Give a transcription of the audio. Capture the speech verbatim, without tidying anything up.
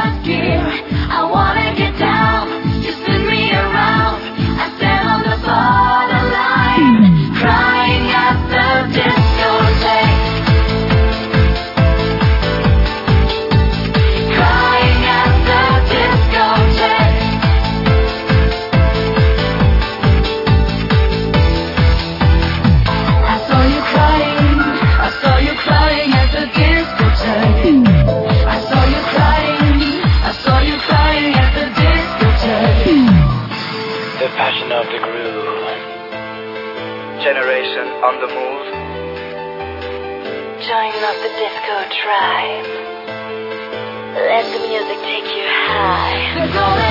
first gear. I wanna get down, you spin me around. I stand on the borderline, crying at the discotheque. Crying at the discotheque. I saw you crying, I saw you crying at the discotheque. I saw you crying, I saw you crying at the discotheque. The passion of the groove. Generation on the move. Join up the disco tribe. Let the music take you high. We're gonna